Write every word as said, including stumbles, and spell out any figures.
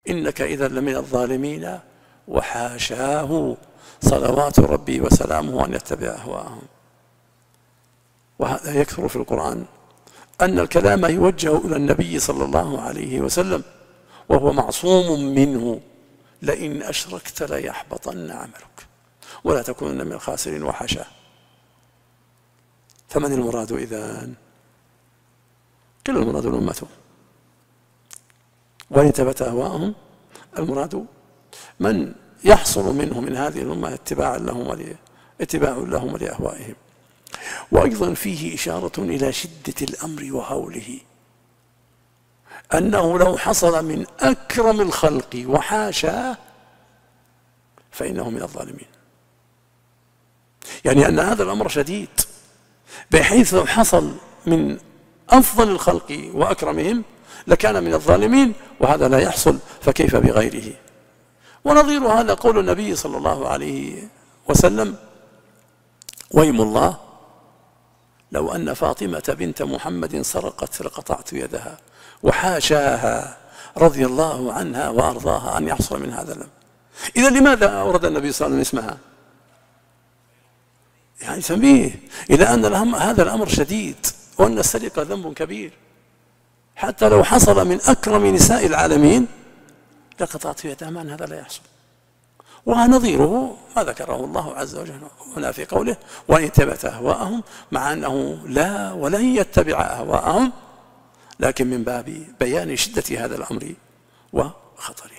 إنك إذا لمن الظالمين، وحاشاه صلوات ربي وسلامه أن يتبع أهواءهم. وهذا يكثر في القرآن، أن الكلام يوجه إلى النبي صلى الله عليه وسلم وهو معصوم منه: لئن أشركت ليحبطن عملك ولا تكونن من الخاسرين، وحاشاه. فمن المراد إذن؟ قيل المراد الأمة، وإن ثبت أهواءهم المراد من يحصل منه من هذه الأمة اتباع لهم اتباع لهم ولأهوائهم. وأيضا فيه إشارة إلى شدة الأمر وهوله، أنه لو حصل من أكرم الخلق وحاشاه فإنه من الظالمين. يعني أن هذا الأمر شديد، بحيث لو حصل من أفضل الخلق وأكرمهم لكان من الظالمين، وهذا لا يحصل، فكيف بغيره؟ ونظير هذا قول النبي صلى الله عليه وسلم: ويم الله لو أن فاطمة بنت محمد سرقت لقطعت يدها، وحاشاها رضي الله عنها وأرضاها أن يحصل من هذا الأمر. إذا لماذا أورد النبي صلى الله عليه وسلم اسمها؟ يعني تنبيه إلى أن هذا الأمر شديد، وأن السرقة ذنب كبير، حتى لو حصل من أكرم نساء العالمين لقطعت يدها، من هذا لا يحصل. ونظيره ما ذكره الله عز وجل هنا في قوله: وإن اتبعت أهواءهم، مع أنه لا ولن يتبع أهواءهم، لكن من باب بيان شدة هذا الأمر وخطره.